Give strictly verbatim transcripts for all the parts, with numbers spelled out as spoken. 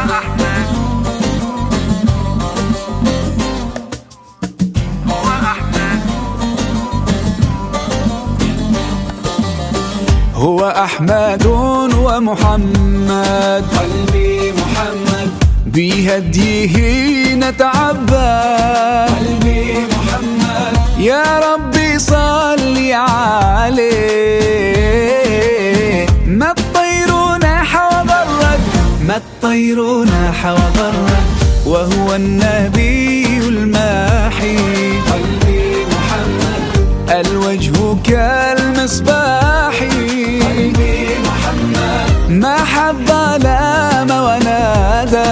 أحمد هو أحمد هو أحمد ومحمد، قلبي محمد بهديه نتعبد. قلبي محمد يا ربي صل عليه، ما الطير ناح وغرد، ما الطير ناح وغرد، وهو النبي الماحي. قلبي محمد الوجه كالمصباح، قلبي محمد ما حب لام ونادى،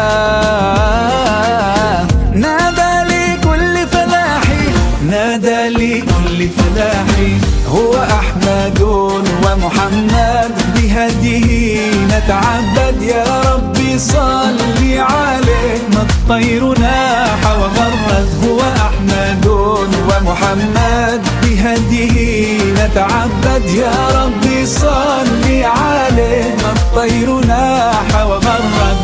نادى لكل فلاحي، نادى لكل فلاحي. هو أحمد ومحمد، بهديه نتعبد. يا ربي صل عليه، ما الطير ناح وغرد. هو أحمد ومحمد، بهديه نتعبد. يا ربي صل عليه، ما الطير ناح وغرد.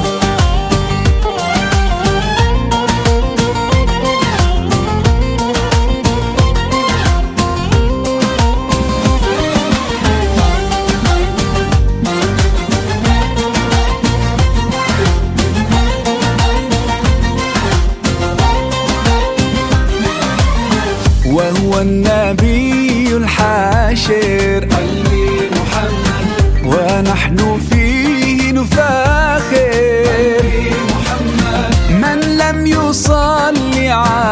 وهو النبي الحاشر، قلبي محمد ونحن فيه نفاخر. قلبي محمد من لم يصلي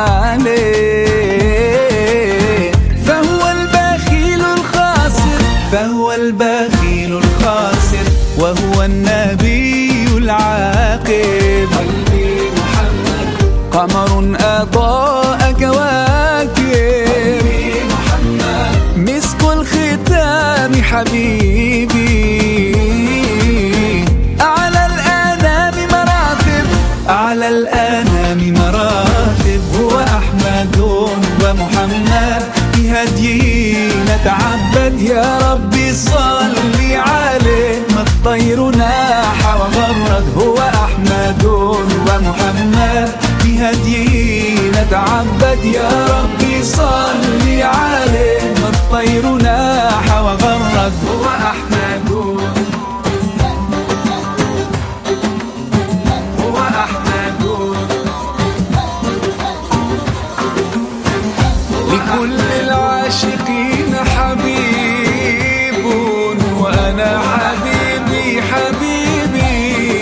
عليه فهو البخيل الخاسر، فهو البخيل الخاسر. وهو النبي العاقب، قلبي محمد قمر أضاء كواكب. مسك الختام حبيبي، أعلى الأنام مراتب، أعلى الأنام مراتب. هو أحمد ومحمد، بهديه نتعبد. يا ربي صل عليه، ما الطير ناح وغرد. هو أحمد ومحمد، بهديه نتعبد. يا ربي صل عليه، ما الطير ناح وغرد. هو أحمد هو أحمد لكل العاشقين حبيب، وأنا حبيبي حبيبي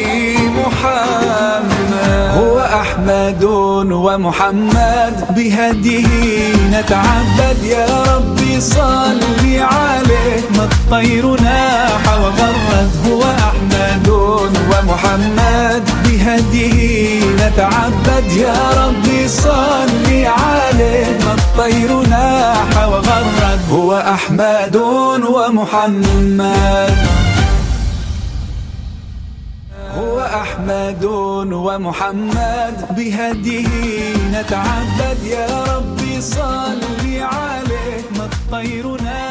محمد. هو أحمد ومحمد، بهديه نتعبد. يا ربي صل عليه، ما الطير ناح وغرد. هو أحمد ومحمد، بهديه نتعبد. يا ربي صل عليه، ما الطير ناح وغرد. هو أحمد ومحمد، هو أحمد ومحمد، بهديه نتعبد. يا ربي صل عليه، ما الطير ناح